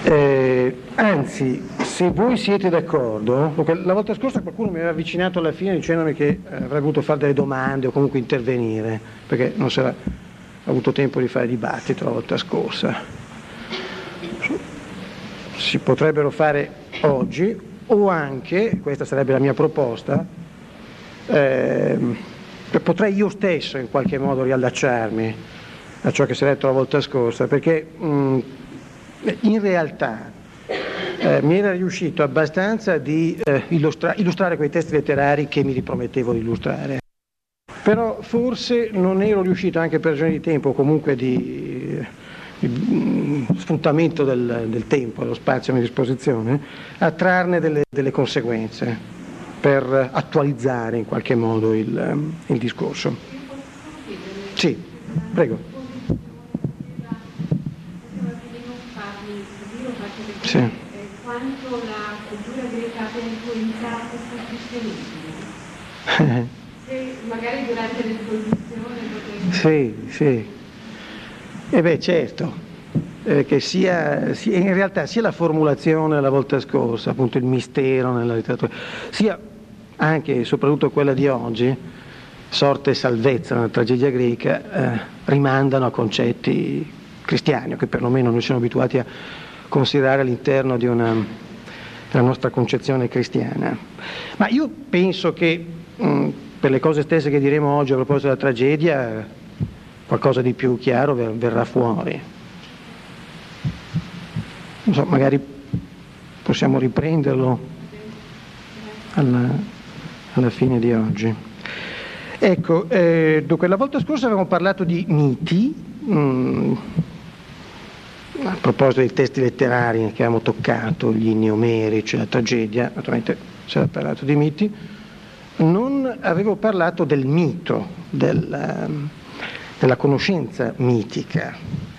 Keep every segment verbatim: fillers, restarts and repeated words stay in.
Eh, anzi, se voi siete d'accordo, perché la volta scorsa qualcuno mi aveva avvicinato alla fine dicendomi che eh, avrei voluto fare delle domande o comunque intervenire, perché non si era avuto tempo di fare dibattito la volta scorsa. Si potrebbero fare oggi, o anche, questa sarebbe la mia proposta, eh, potrei io stesso in qualche modo riallacciarmi a ciò che si è detto la volta scorsa, perché mh, in realtà eh, mi era riuscito abbastanza di eh, illustra- illustrare quei testi letterari che mi ripromettevo di illustrare, però forse non ero riuscito, anche per ragioni di tempo o comunque di, di mh, sfruttamento del, del tempo, dello spazio a mia disposizione, a trarne delle, delle conseguenze per attualizzare in qualche modo il, il discorso. Sì, prego. Sì. Quanto la cultura greca abbia influenzato sul cristianesimo? Se magari durante l'esposizione potrebbe... Sì, sì. E beh, certo, eh, che sia, sia, in realtà sia la formulazione la volta scorsa, appunto il mistero nella letteratura, sia anche e soprattutto quella di oggi, sorte e salvezza nella tragedia greca, eh, rimandano a concetti cristiani, che perlomeno noi siamo abituati a considerare all'interno di una, della nostra concezione cristiana. Ma io penso che mh, per le cose stesse che diremo oggi a proposito della tragedia, qualcosa di più chiaro ver- verrà fuori. Non so, magari possiamo riprenderlo alla, alla fine di oggi. Ecco, eh, dunque la volta scorsa avevamo parlato di miti, mh, a proposito dei testi letterari che abbiamo toccato, gli inni omerici, la tragedia, naturalmente si era parlato di miti, non avevo parlato del mito, del, della conoscenza mitica.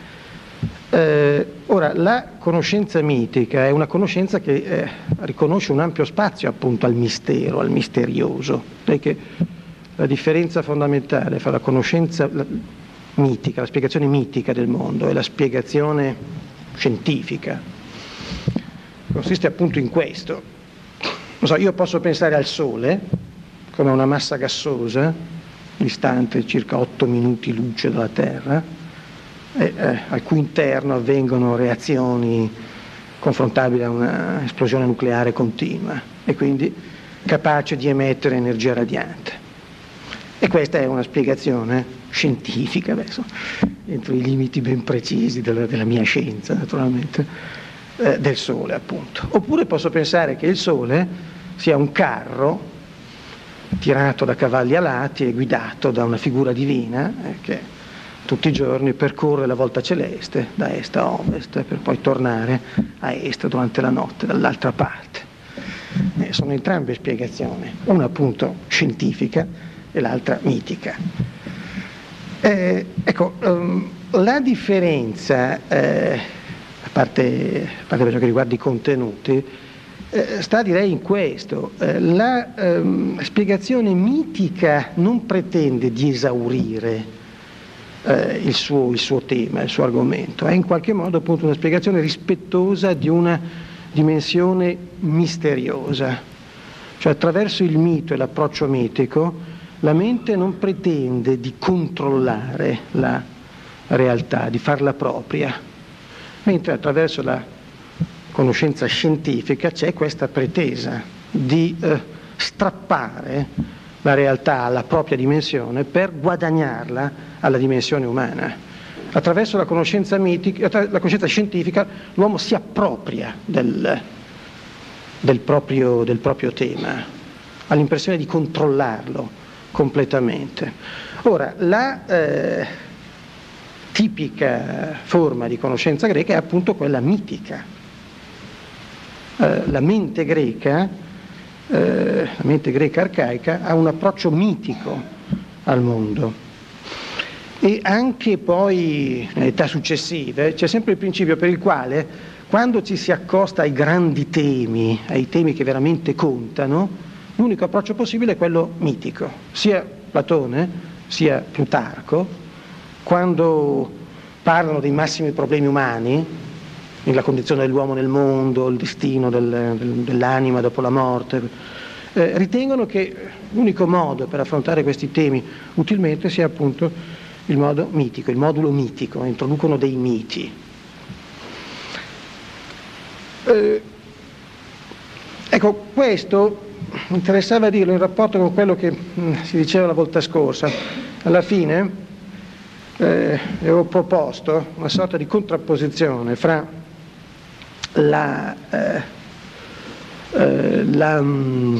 Eh, ora, la conoscenza mitica è una conoscenza che eh, riconosce un ampio spazio appunto al mistero, al misterioso, perché la differenza fondamentale fra la conoscenza la, mitica, la spiegazione mitica del mondo e la spiegazione scientifica consiste appunto in questo. Non so, io posso pensare al Sole come una massa gassosa distante circa otto minuti luce dalla Terra e, eh, al cui interno avvengono reazioni confrontabili a una esplosione nucleare continua e quindi capace di emettere energia radiante. E questa è una spiegazione scientifica, adesso, entro i limiti ben precisi della, della mia scienza, naturalmente, eh, del Sole, appunto. Oppure posso pensare che il Sole sia un carro tirato da cavalli alati e guidato da una figura divina eh, che tutti i giorni percorre la volta celeste da est a ovest per poi tornare a est durante la notte dall'altra parte. Eh, sono entrambe spiegazioni, una appunto scientifica e l'altra mitica. Eh, ecco, um, la differenza, eh, a parte, a parte per ciò che riguarda i contenuti, eh, sta direi in questo. Eh, la um, spiegazione mitica non pretende di esaurire eh, il, suo, il suo tema, il suo argomento, è in qualche modo appunto una spiegazione rispettosa di una dimensione misteriosa. Cioè attraverso il mito e l'approccio mitico la mente non pretende di controllare la realtà, di farla propria, mentre attraverso la conoscenza scientifica c'è questa pretesa di eh, strappare la realtà alla propria dimensione per guadagnarla alla dimensione umana. Attraverso la conoscenza, mitica, la conoscenza scientifica l'uomo si appropria del, del, proprio, del proprio tema, ha l'impressione di controllarlo completamente. Ora, la eh, tipica forma di conoscenza greca è appunto quella mitica. Eh, la mente greca, eh, la mente greca arcaica, ha un approccio mitico al mondo. E anche poi nelle età successive c'è sempre il principio per il quale quando ci si accosta ai grandi temi, ai temi che veramente contano, l'unico approccio possibile è quello mitico. Sia Platone, sia Plutarco, quando parlano dei massimi problemi umani, la condizione dell'uomo nel mondo, il destino del, del, dell'anima dopo la morte, eh, ritengono che l'unico modo per affrontare questi temi utilmente sia appunto il modo mitico, il modulo mitico, introducono dei miti. Eh, ecco, questo mi interessava dirlo in rapporto con quello che mh, si diceva la volta scorsa. Alla fine eh, avevo proposto una sorta di contrapposizione fra la, eh, eh, la mh,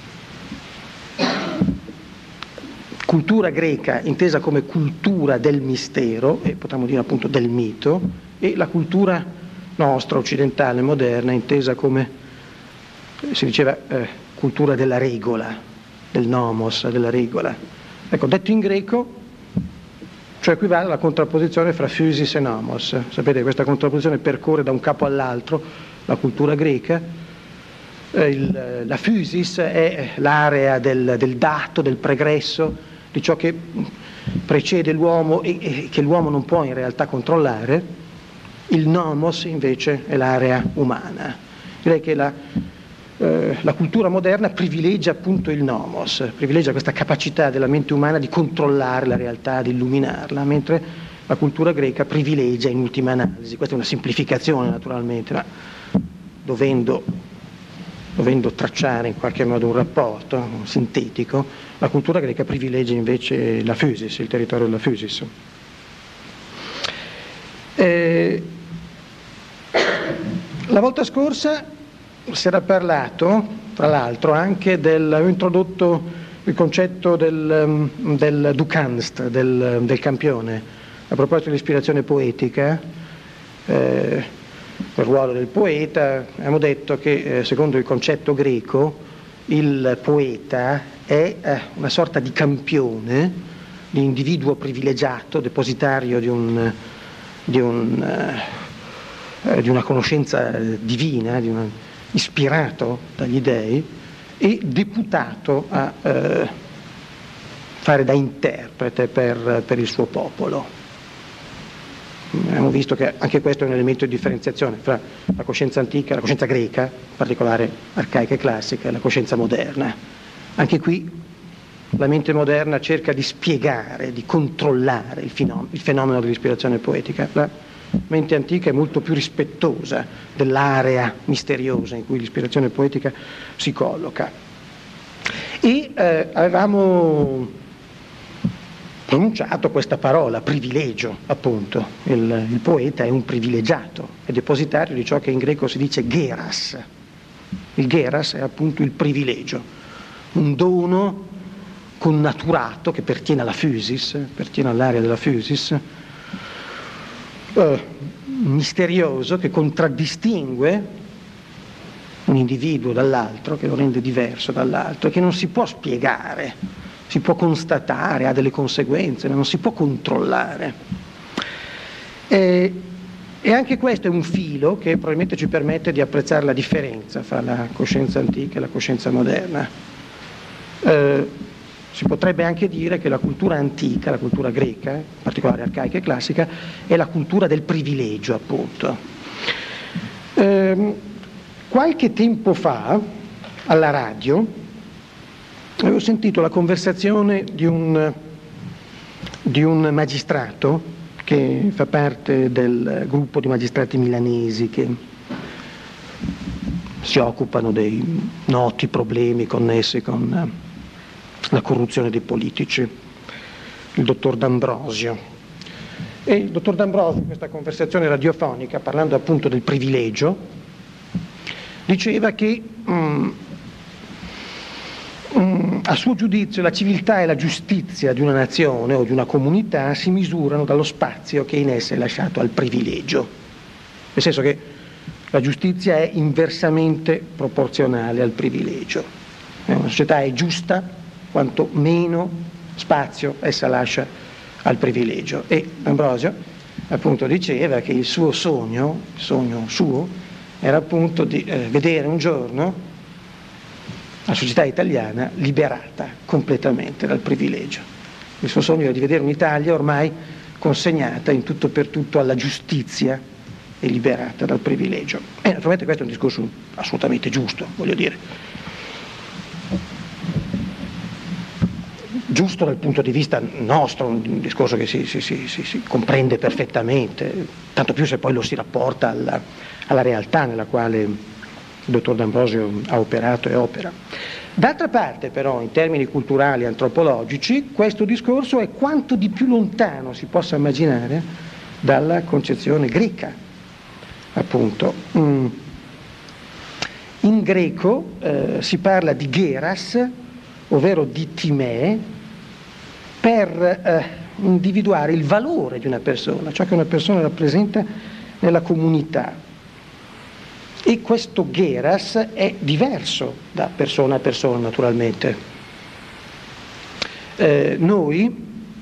cultura greca intesa come cultura del mistero, e potremmo dire appunto del mito, e la cultura nostra, occidentale, moderna, intesa come, si diceva, eh, cultura della regola, del nomos, della regola. Ecco, detto in greco, cioè equivale alla contrapposizione fra physis e nomos. Sapete che questa contrapposizione percorre da un capo all'altro la cultura greca. Eh, il, la physis è l'area del, del dato, del pregresso, di ciò che precede l'uomo e, e che l'uomo non può in realtà controllare. Il nomos invece è l'area umana. Direi che la Eh, la cultura moderna privilegia appunto il nomos, privilegia questa capacità della mente umana di controllare la realtà, di illuminarla, mentre la cultura greca privilegia in ultima analisi, questa è una semplificazione naturalmente, ma dovendo, dovendo tracciare in qualche modo un rapporto un sintetico, la cultura greca privilegia invece la physis, il territorio della physis. Eh, la volta scorsa si era parlato, tra l'altro, anche del, avevo introdotto il concetto del, del Dukanst, del, del campione, a proposito dell'ispirazione poetica, eh, il ruolo del poeta. Abbiamo detto che eh, secondo il concetto greco il poeta è eh, una sorta di campione, di individuo privilegiato, depositario di un, di, un, eh, di una conoscenza divina, di una ispirato dagli dei e deputato a eh, fare da interprete per, per il suo popolo. Abbiamo visto che anche questo è un elemento di differenziazione fra la coscienza antica, la coscienza greca, in particolare arcaica e classica, e la coscienza moderna. Anche qui la mente moderna cerca di spiegare, di controllare il fenomeno, il fenomeno dell'ispirazione poetica. La mente antica è molto più rispettosa dell'area misteriosa in cui l'ispirazione poetica si colloca. E eh, avevamo pronunciato questa parola, privilegio, appunto. Il, il poeta è un privilegiato, è depositario di ciò che in greco si dice geras. Il geras è appunto il privilegio, un dono connaturato che pertiene alla physis, pertiene all'area della physis, Uh, misterioso, che contraddistingue un individuo dall'altro, che lo rende diverso dall'altro e che non si può spiegare, si può constatare, ha delle conseguenze, ma non si può controllare. E, e anche questo è un filo che probabilmente ci permette di apprezzare la differenza fra la coscienza antica e la coscienza moderna. Uh, Si potrebbe anche dire che la cultura antica, la cultura greca, in particolare arcaica e classica, è la cultura del privilegio, appunto. Ehm, qualche tempo fa, alla radio, avevo sentito la conversazione di un, di un magistrato che fa parte del gruppo di magistrati milanesi che si occupano dei noti problemi connessi con la corruzione dei politici, il dottor D'Ambrosio. E il dottor D'Ambrosio, in questa conversazione radiofonica, parlando appunto del privilegio, diceva che mm, mm, a suo giudizio la civiltà e la giustizia di una nazione o di una comunità si misurano dallo spazio che in essa è lasciato al privilegio, nel senso che la giustizia è inversamente proporzionale al privilegio. Una società è giusta quanto meno spazio essa lascia al privilegio. E Ambrosio appunto diceva che il suo sogno, il sogno suo, era appunto di eh, vedere un giorno la società italiana liberata completamente dal privilegio. Il suo sogno era di vedere un'Italia ormai consegnata in tutto per tutto alla giustizia e liberata dal privilegio. E naturalmente questo è un discorso assolutamente giusto, voglio dire. Giusto dal punto di vista nostro, un discorso che si, si, si, si, si comprende perfettamente, tanto più se poi lo si rapporta alla, alla realtà nella quale il dottor D'Ambrosio ha operato e opera. D'altra parte però, in termini culturali e antropologici, questo discorso è quanto di più lontano si possa immaginare dalla concezione greca, appunto. Mm. In greco eh, si parla di geras, ovvero di timè, per eh, individuare il valore di una persona, ciò che una persona rappresenta nella comunità. E questo geras è diverso da persona a persona, naturalmente. Eh, noi,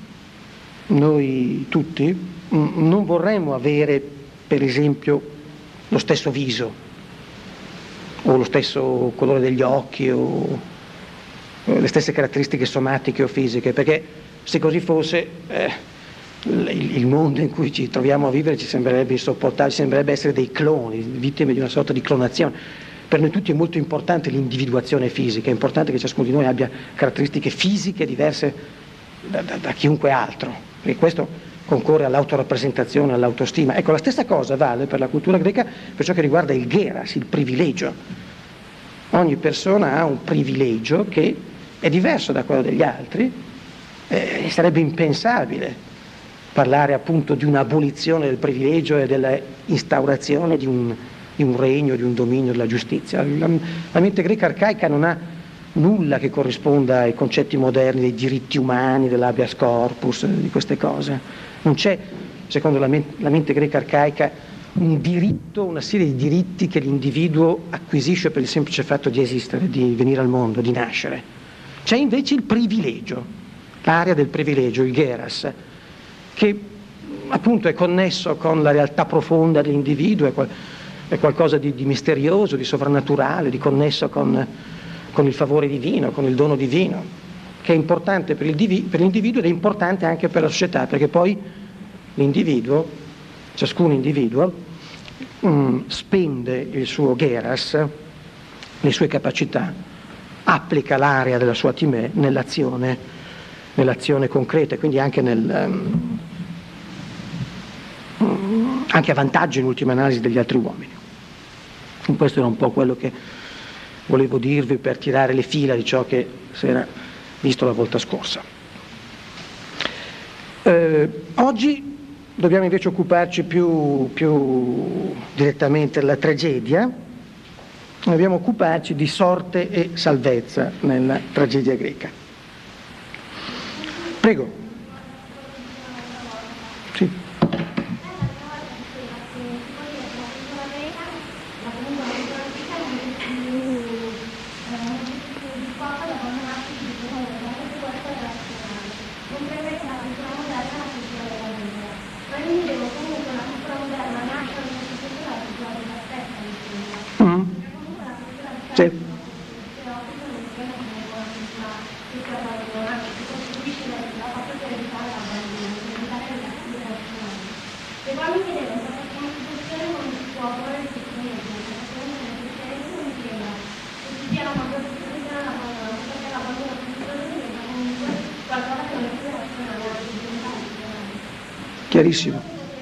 noi tutti, mh, non vorremmo avere, per esempio, lo stesso viso, o lo stesso colore degli occhi, o le stesse caratteristiche somatiche o fisiche, perché se così fosse eh, il, il mondo in cui ci troviamo a vivere ci sembrerebbe insopportabile, ci sembrerebbe essere dei cloni, vittime di una sorta di clonazione. Per noi tutti è molto importante l'individuazione fisica, è importante che ciascuno di noi abbia caratteristiche fisiche diverse da, da, da chiunque altro, perché questo concorre all'autorappresentazione, all'autostima. Ecco, la stessa cosa vale per la cultura greca per ciò che riguarda il geras, il privilegio. Ogni persona ha un privilegio che è diverso da quello degli altri, eh, sarebbe impensabile parlare appunto di un'abolizione del privilegio e dell'instaurazione di un, di un regno, di un dominio della giustizia. La, la mente greca arcaica non ha nulla che corrisponda ai concetti moderni dei diritti umani, dell'habeas corpus, di queste cose. Non c'è, secondo la mente, la mente greca arcaica, un diritto, una serie di diritti che l'individuo acquisisce per il semplice fatto di esistere, di venire al mondo, di nascere. C'è invece il privilegio, l'area del privilegio, il geras, che appunto è connesso con la realtà profonda dell'individuo, è, qual- è qualcosa di, di misterioso, di sovrannaturale, di connesso con, con il favore divino, con il dono divino, che è importante per, il divi- per l'individuo ed è importante anche per la società, perché poi l'individuo, ciascun individuo, mh, spende il suo geras, le sue capacità, applica l'area della sua timè nell'azione, nell'azione concreta, quindi anche, nel, um, anche a vantaggio in ultima analisi degli altri uomini. E questo era un po' quello che volevo dirvi per tirare le fila di ciò che si era visto la volta scorsa. Eh, oggi dobbiamo invece occuparci più, più direttamente della tragedia. Dobbiamo occuparci di sorte e salvezza nella tragedia greca. Prego. Sì. Mm. Sì. Chiarissimo.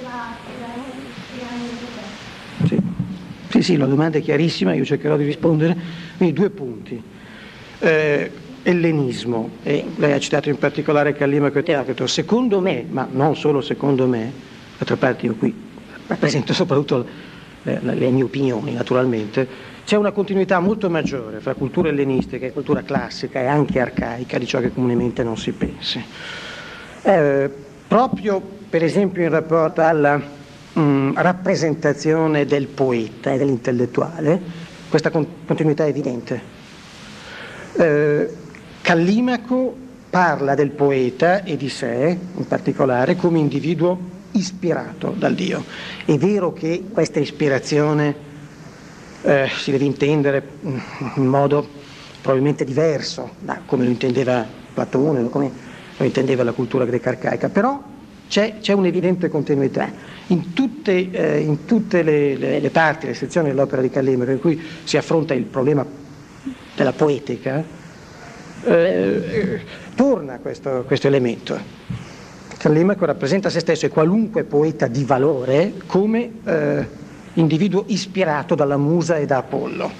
Sì. Sì, sì, la domanda è chiarissima, io cercherò di rispondere. Quindi due punti. Eh, ellenismo, e lei ha citato in particolare Callimaco e Teocrito. Secondo me, ma non solo secondo me, d'altra parte io qui rappresento soprattutto le, le mie opinioni, naturalmente, c'è una continuità molto maggiore fra cultura ellenistica e cultura classica e anche arcaica di ciò che comunemente non si pensi. Eh, proprio, per esempio, in rapporto alla mh, rappresentazione del poeta e dell'intellettuale, questa con- continuità è evidente. Eh, Callimaco parla del poeta e di sé, in particolare, come individuo ispirato dal Dio. È vero che questa ispirazione eh, si deve intendere in modo probabilmente diverso da come lo intendeva Platone, come lo intendeva la cultura greca arcaica, però c'è, c'è un'evidente continuità. In tutte, eh, in tutte le, le, le parti, le sezioni dell'opera di Callimaco in cui si affronta il problema della poetica, eh, torna questo, questo elemento. Callimaco rappresenta se stesso e qualunque poeta di valore come eh, individuo ispirato dalla musa e da Apollo.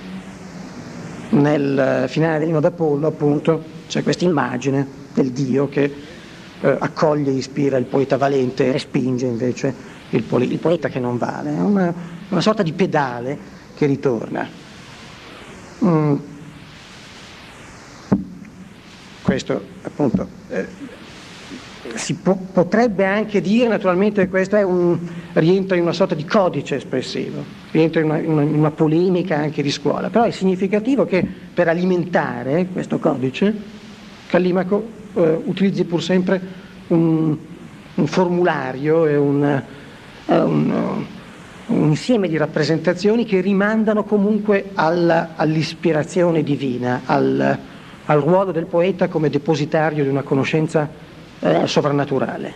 Nel finale dell'Inno d'Apollo, appunto, c'è questa immagine del dio che eh, accoglie e ispira il poeta valente e respinge invece il, poli- il poeta che non vale. È una, una sorta di pedale che ritorna. Mm. Questo, appunto, eh, si po- potrebbe anche dire, naturalmente, che questo è un, rientra in una sorta di codice espressivo, rientra in una, in una, in una polemica anche di scuola, però è significativo che per alimentare questo codice Callimaco eh, utilizzi pur sempre un, un formulario e un, eh, un, un insieme di rappresentazioni che rimandano comunque alla, all'ispirazione divina, al, al ruolo del poeta come depositario di una conoscenza eh, sovrannaturale.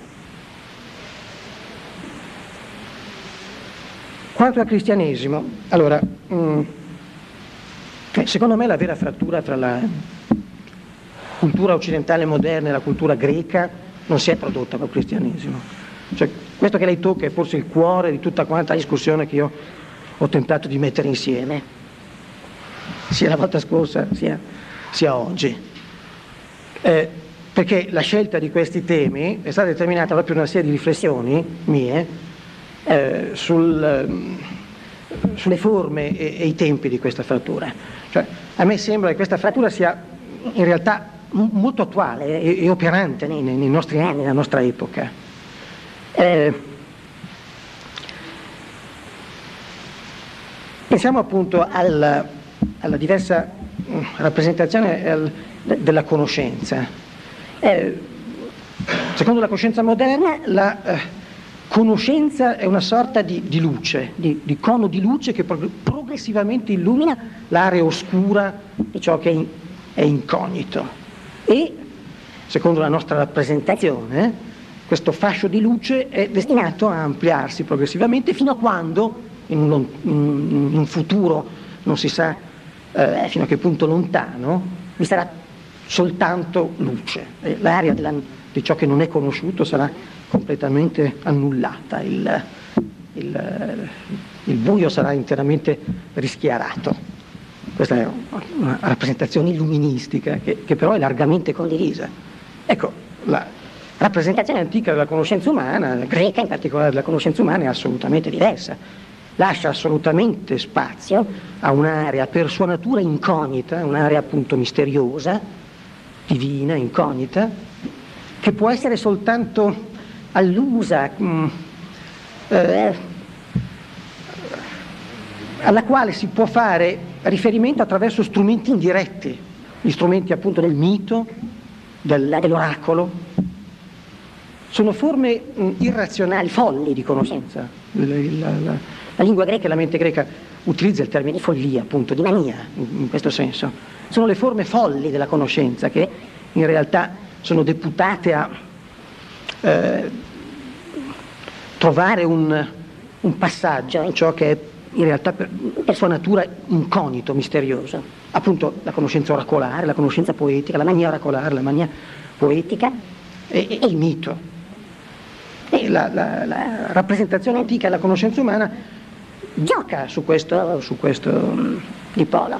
Quanto al cristianesimo, allora, mh, secondo me la vera frattura tra la cultura occidentale moderna e la cultura greca non si è prodotta col cristianesimo. Cioè, questo che lei tocca è forse il cuore di tutta quanta la discussione che io ho tentato di mettere insieme, sia la volta scorsa sia, sia oggi. Eh, perché la scelta di questi temi è stata determinata proprio da una serie di riflessioni mie eh, sul, sulle forme e, e i tempi di questa frattura. Cioè, a me sembra che questa frattura sia in realtà molto attuale e, e operante nei, nei nostri anni, nella nostra epoca. Eh, pensiamo appunto al, alla diversa rappresentazione al, della conoscenza. Eh, secondo la coscienza moderna, la eh, conoscenza è una sorta di, di luce, di, di cono di luce che prog- progressivamente illumina l'area oscura di ciò che è, in, è incognito. E, secondo la nostra rappresentazione, questo fascio di luce è destinato a ampliarsi progressivamente fino a quando, in un, in un futuro non si sa eh, fino a che punto lontano, vi sarà soltanto luce. E l'area della, di ciò che non è conosciuto sarà completamente annullata, il, il, il buio sarà interamente rischiarato. Questa è una rappresentazione illuministica che, che però è largamente condivisa. Ecco, la rappresentazione antica della conoscenza umana, greca in particolare della conoscenza umana, è assolutamente diversa. Lascia assolutamente spazio a un'area per sua natura incognita, un'area appunto misteriosa, divina, incognita, che può essere soltanto allusa, mh, eh, alla quale si può fare riferimento attraverso strumenti indiretti, gli strumenti appunto del mito, del, dell'oracolo. Sono forme mh, irrazionali, folli di conoscenza. La, la, la, la lingua greca e la mente greca utilizza il termine di follia, appunto, di mania, in, in questo senso. Sono le forme folli della conoscenza che in realtà sono deputate a eh, trovare un, un passaggio in ciò che è in realtà per, per sua natura incognito, misterioso. Appunto la conoscenza oracolare, la conoscenza poetica, la mania oracolare, la mania poetica e, e, e il mito. E la, la, la rappresentazione antica della conoscenza umana gioca su questo, su questo um, dipolo.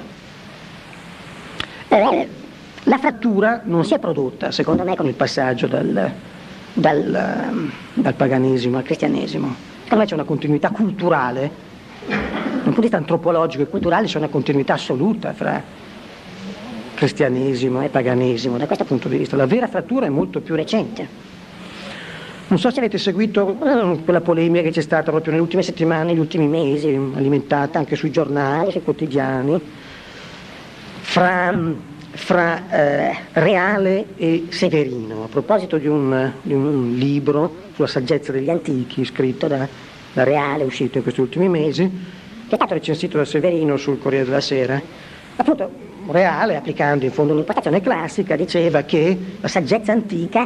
Eh, la frattura non si è prodotta, secondo me, con il passaggio dal, dal, um, dal paganesimo al cristianesimo. Secondo me c'è una continuità culturale. Da un punto di vista antropologico e culturale c'è una continuità assoluta fra cristianesimo e paganesimo. Da questo punto di vista la vera frattura è molto più recente. Non so se avete seguito eh, quella polemica che c'è stata proprio nelle ultime settimane, negli ultimi mesi, alimentata anche sui giornali, sui quotidiani, fra, fra eh, Reale e Severino, a proposito di un, di un libro sulla saggezza degli antichi scritto da, da Reale, uscito in questi ultimi mesi, che è stato recensito da Severino sul Corriere della Sera. Appunto Reale, applicando in fondo un'impostazione classica, diceva che la saggezza antica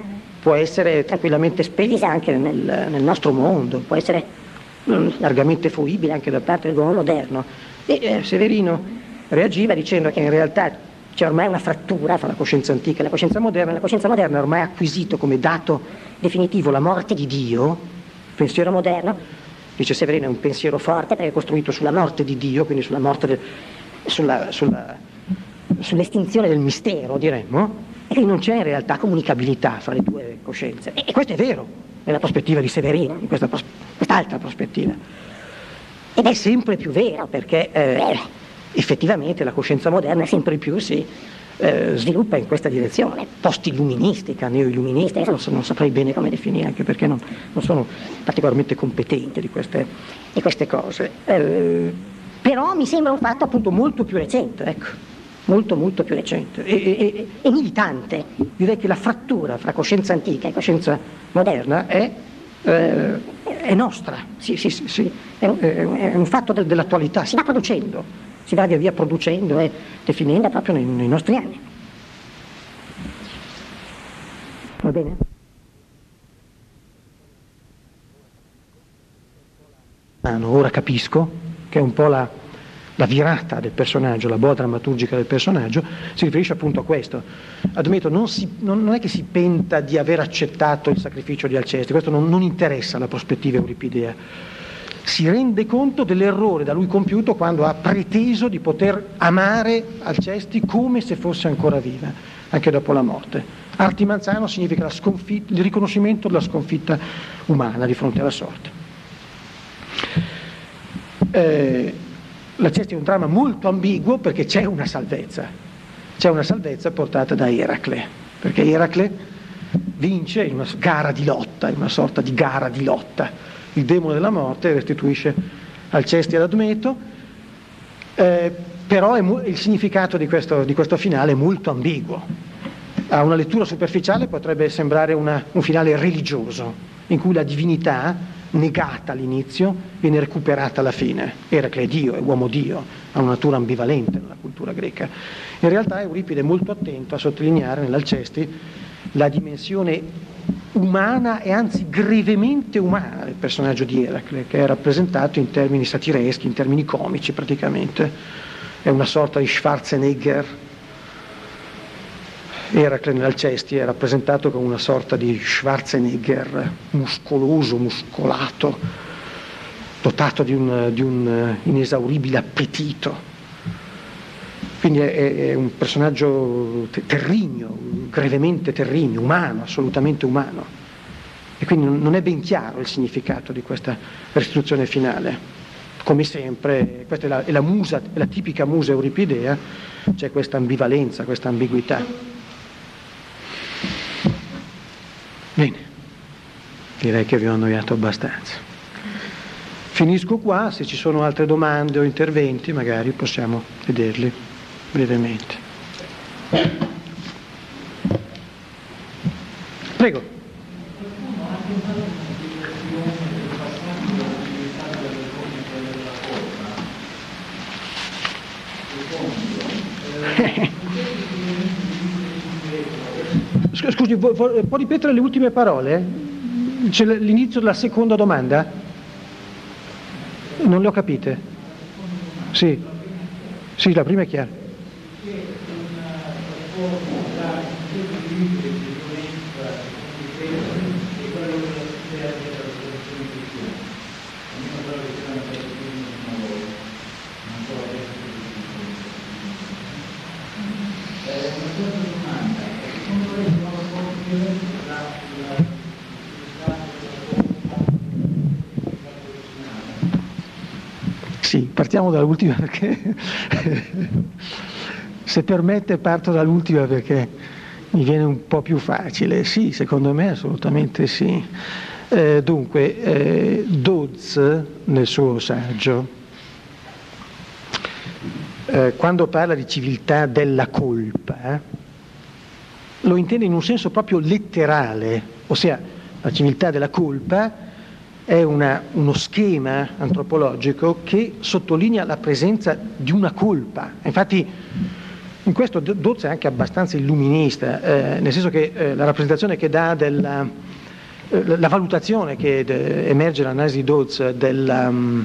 può essere tranquillamente spesa anche nel, nel nostro mondo, può essere mh, largamente fruibile anche da parte dell'uomo moderno. E eh, Severino reagiva dicendo che in realtà c'è ormai una frattura fra la coscienza antica e la coscienza moderna. La coscienza moderna ha ormai acquisito come dato definitivo la morte di Dio. Il pensiero moderno, dice Severino, è un pensiero forte perché è costruito sulla morte di Dio, quindi sulla morte del, sulla, sulla, sull'estinzione del mistero, diremmo, e quindi non c'è in realtà comunicabilità fra le due coscienze. E, e questo è vero nella prospettiva di Severino, in questa pros- quest'altra prospettiva. Ed è sempre più vero perché eh, effettivamente la coscienza moderna sempre più si eh, sviluppa in questa direzione, post-illuministica, neo-illuministica, non, so, non saprei bene come definire, anche perché non, non sono particolarmente competente di queste, di queste cose. Eh, però mi sembra un fatto appunto molto più recente, ecco, molto molto più recente e, e, e militante. Direi che la frattura fra coscienza antica e coscienza moderna è, eh, è nostra, sì, sì, sì, sì. È, è un fatto de, dell'attualità, si va producendo. Si va via via producendo e definendo proprio nei, nei nostri anni. Va bene? Ora capisco che è un po' la, la virata del personaggio, la boa drammaturgica del personaggio, si riferisce appunto a questo. Admeto, non, si, non, non è che si penta di aver accettato il sacrificio di Alceste, questo non, non interessa la prospettiva euripidea. Si rende conto dell'errore da lui compiuto quando ha preteso di poter amare Alcesti come se fosse ancora viva, anche dopo la morte. Artimanzano significa la sconfitta, il riconoscimento della sconfitta umana di fronte alla sorte. Eh, L'Alcesti è un dramma molto ambiguo perché c'è una salvezza, c'è una salvezza portata da Eracle, perché Eracle vince in una gara di lotta, in una sorta di gara di lotta. Il demone della morte restituisce Alcesti ad Admeto, eh, però è mo- il significato di questo, di questo finale è molto ambiguo. A una lettura superficiale potrebbe sembrare una, un finale religioso, in cui la divinità, negata all'inizio, viene recuperata alla fine. Eracle è Dio, è uomo Dio, ha una natura ambivalente nella cultura greca. In realtà Euripide è molto attento a sottolineare nell'Alcesti la dimensione umana e anzi grevemente umana del personaggio di Eracle, che è rappresentato in termini satireschi, in termini comici praticamente. È una sorta di Schwarzenegger. Eracle nell'Alcesti è rappresentato come una sorta di Schwarzenegger muscoloso, muscolato, dotato di un, di un inesauribile appetito. Quindi è, è un personaggio terrigno, grevemente terrigno, umano, assolutamente umano. E quindi non è ben chiaro il significato di questa restituzione finale. Come sempre, questa è la, è la musa, è la tipica musa euripidea, c'è questa ambivalenza, questa ambiguità. Bene, direi che vi ho annoiato abbastanza. Finisco qua, se ci sono altre domande o interventi magari possiamo vederli brevemente. Prego. Scusi, può ripetere le ultime parole? C'è l'inizio della seconda domanda? Non le ho capite. Sì, sì, la prima è chiara. Sì, partiamo dall'ultima perché se permette parto dall'ultima perché mi viene un po' più facile. Sì, secondo me assolutamente sì. Eh, dunque, eh, Dodds nel suo saggio, eh, quando parla di civiltà della colpa, lo intende in un senso proprio letterale, ossia la civiltà della colpa è una, uno schema antropologico che sottolinea la presenza di una colpa. Infatti in questo Dodds è anche abbastanza illuminista, eh, nel senso che eh, la rappresentazione che dà della, eh, la valutazione che de, emerge dall'analisi di Dodds della, um,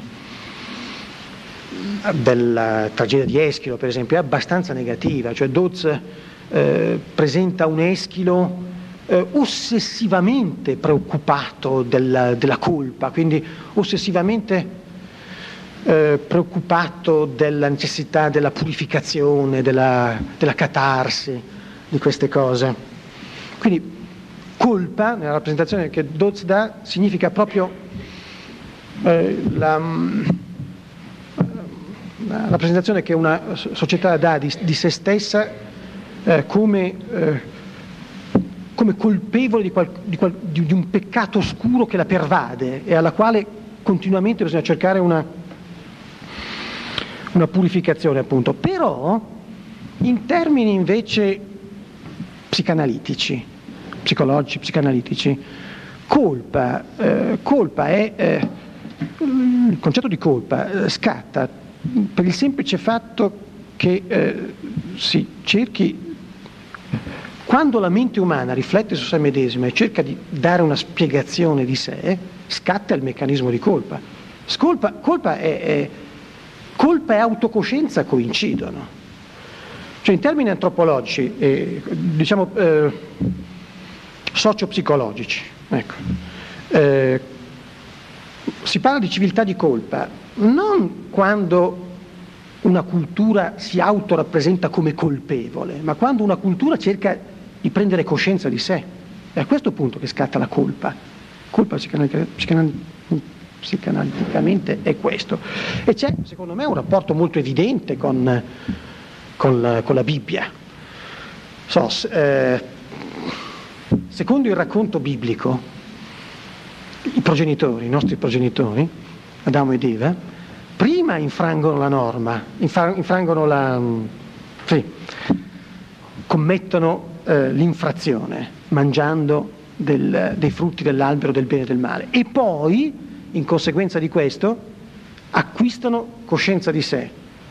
della tragedia di Eschilo, per esempio, è abbastanza negativa. Cioè Dodds eh, presenta un Eschilo eh, ossessivamente preoccupato della, della colpa, quindi ossessivamente Eh, preoccupato della necessità della purificazione, della, della catarsi, di queste cose. Quindi colpa, nella rappresentazione che Dodds dà, significa proprio eh, la, la rappresentazione che una società dà di, di se stessa eh, come, eh, come colpevole di, qual, di, qual, di, di un peccato oscuro che la pervade e alla quale continuamente bisogna cercare una una purificazione, appunto, però in termini invece psicanalitici, psicologici, psicanalitici, colpa, eh, colpa è, eh, il concetto di colpa eh, scatta per il semplice fatto che eh, si cerchi, quando la mente umana riflette su se medesima e cerca di dare una spiegazione di sé, scatta il meccanismo di colpa. Scolpa, colpa è, è Colpa e autocoscienza coincidono. Cioè in termini antropologici, eh, diciamo eh, sociopsicologici, ecco, eh, si parla di civiltà di colpa non quando una cultura si autorappresenta come colpevole, ma quando una cultura cerca di prendere coscienza di sé. È a questo punto che scatta la colpa. Colpa psicanalitica. Psicanaliticamente è questo, e c'è secondo me un rapporto molto evidente con, con, la, con la Bibbia. So, eh, secondo il racconto biblico, i progenitori, i nostri progenitori, Adamo ed Eva, prima infrangono la norma, infrangono la, sì, commettono eh, l'infrazione mangiando del, dei frutti dell'albero del bene e del male, e poi in conseguenza di questo acquistano coscienza di sé,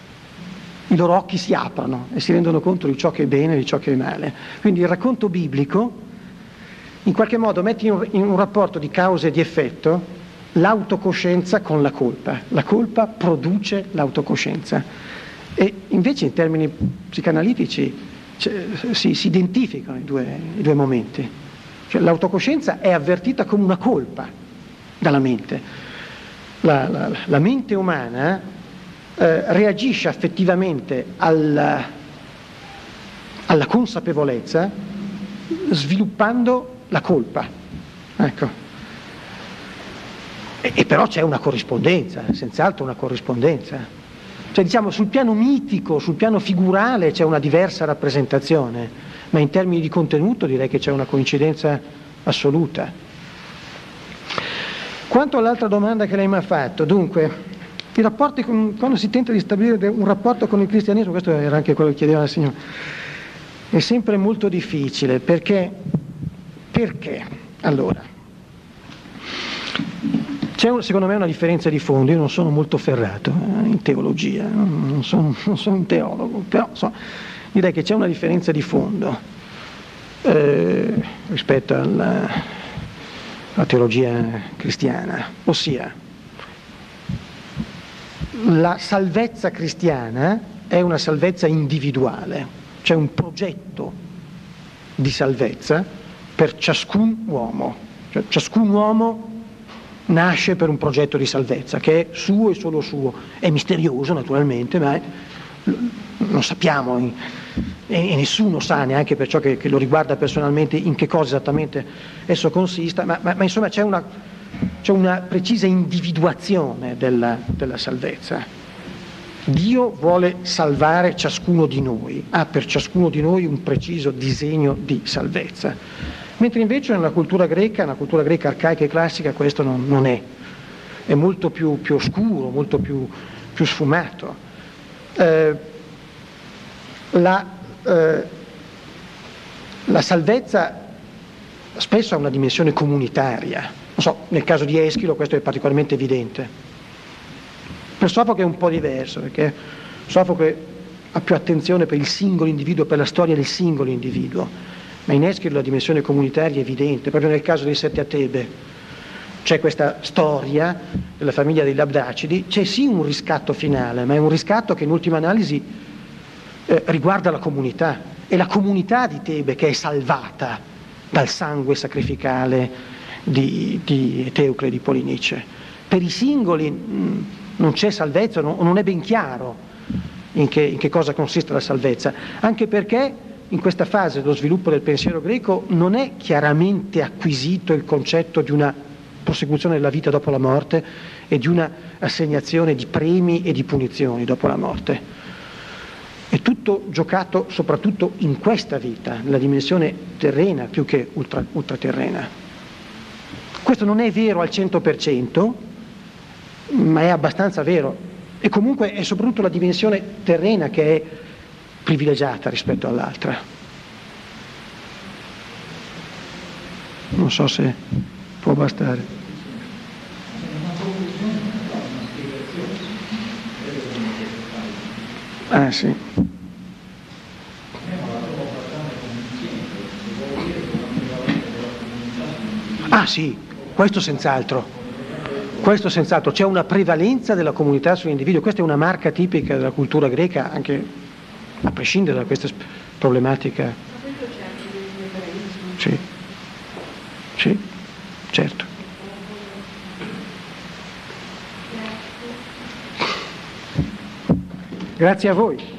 i loro occhi si aprono e si rendono conto di ciò che è bene e di ciò che è male. Quindi il racconto biblico in qualche modo mette in un rapporto di causa e di effetto l'autocoscienza con la colpa. La colpa produce l'autocoscienza, e invece in termini psicanalitici cioè, si, si identificano i due, i due momenti. Cioè, l'autocoscienza è avvertita come una colpa dalla mente. La, la, la mente umana eh, reagisce affettivamente alla, alla consapevolezza sviluppando la colpa. Ecco. E, e però c'è una corrispondenza, senz'altro una corrispondenza. Cioè, diciamo, sul piano mitico, sul piano figurale c'è una diversa rappresentazione, ma in termini di contenuto direi che c'è una coincidenza assoluta. Quanto all'altra domanda che lei mi ha fatto, dunque, i rapporti con, quando si tenta di stabilire un rapporto con il cristianesimo, questo era anche quello che chiedeva la signora, è sempre molto difficile, perché, perché? Allora, c'è un, secondo me una differenza di fondo. Io non sono molto ferrato eh, in teologia, non sono, non sono un teologo, però so, direi che c'è una differenza di fondo eh, rispetto alla la teologia cristiana, ossia la salvezza cristiana è una salvezza individuale, c'è un progetto di salvezza per ciascun uomo, cioè, ciascun uomo nasce per un progetto di salvezza che è suo e solo suo, è misterioso naturalmente, ma è, non sappiamo e, e nessuno sa, neanche per ciò che, che lo riguarda personalmente, in che cosa esattamente esso consista, ma, ma, ma insomma c'è una, c'è una precisa individuazione della, della salvezza. Dio vuole salvare ciascuno di noi, ha per ciascuno di noi un preciso disegno di salvezza, mentre invece nella cultura greca, nella cultura greca arcaica e classica, questo non, non è, è molto più, più oscuro, molto più, più sfumato. Eh, la, eh, la salvezza spesso ha una dimensione comunitaria, non so, nel caso di Eschilo questo è particolarmente evidente. Per Sofocle è un po' diverso, perché Sofocle ha più attenzione per il singolo individuo, per la storia del singolo individuo, ma in Eschilo la dimensione comunitaria è evidente, proprio nel caso dei sette a Tebe. C'è questa storia della famiglia dei Labdacidi, c'è sì un riscatto finale, ma è un riscatto che in ultima analisi eh, riguarda la comunità, è la comunità di Tebe che è salvata dal sangue sacrificale di, di Eteucle e di Polinice. Per i singoli mh, non c'è salvezza, non, non è ben chiaro in che, in che cosa consiste la salvezza, anche perché in questa fase dello sviluppo del pensiero greco non è chiaramente acquisito il concetto di una prosecuzione della vita dopo la morte e di una assegnazione di premi e di punizioni dopo la morte. È tutto giocato soprattutto in questa vita, nella dimensione terrena più che ultra, ultraterrena. Questo non è vero al cento per cento, ma è abbastanza vero. E comunque è soprattutto la dimensione terrena che è privilegiata rispetto all'altra. Non so se può bastare. Ah sì. Ah sì, questo senz'altro. Questo senz'altro, c'è una prevalenza della comunità sull'individuo, questa è una marca tipica della cultura greca, anche a prescindere da questa problematica. Ma questo c'è anche nel liberalismo. Sì, sì, certo. Grazie a voi.